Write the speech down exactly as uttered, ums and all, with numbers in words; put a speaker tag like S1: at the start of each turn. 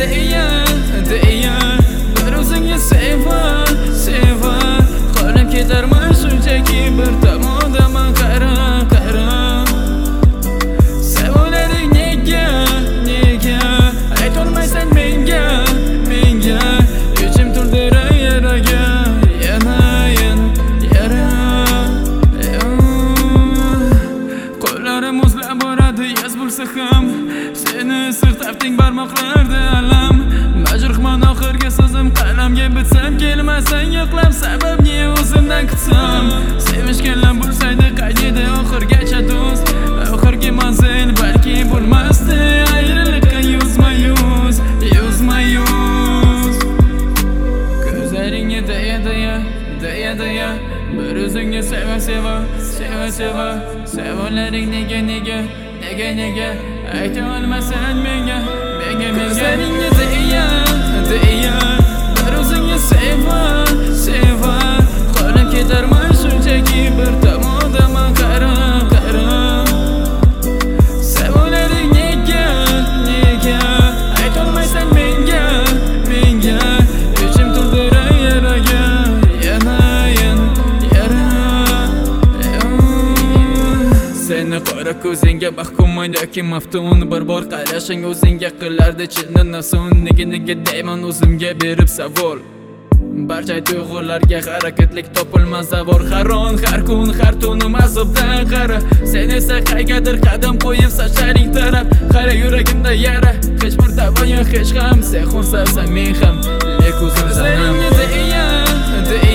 S1: deya deya bir o'zingni sevar sevar qo'lim ketarman shunchaki bir tomondaman qara qara sevolaring nega nega aytolmaysan menga menga ichim to'ldirar yaraga yana yana yara qo'llarim muzlab boradi yoz bo'lsa ham seni sirtabding barmoqlarda alam majruhman oxirgi so'zim qalamga bitsam kelmasang yo'qlab sababni o'zimdan kutsam sevishganlar bo'lsaydi qaydida oxirgacha do'st oxirgi manzil balki bo'lmasdi ayriliqqa yuzma yuz yuzma yuz ko'zlaringni deya deya deya deya bir o'zingni seva seva seva seva sevolaring nega nega nega nega ayta olmasan menga menga menga ko'zlaringni deya deya bir o'zingni seva seva qo'lim ketarman shunchaki bir tomondaman qara qara sevolaring nega nega aytolmaysan menga menga ichim to'ldirar yaraga yana yana yara seni qora ko'zingga mahkumman yoki maftun bir bor qarashing o'zingga qilardi chinni nasun nega nega deyman o'zimga berib savol barcha tuyg'ularga harakatlik topilmas zavor haron har kun har tunim azobdan qara sen esa qaygadir qadam qo'yib sochlaring tarab qara yuragimda yara hech bir davo yo'q hech ham sen xursandsan men ham lek o'zim sanam deya deya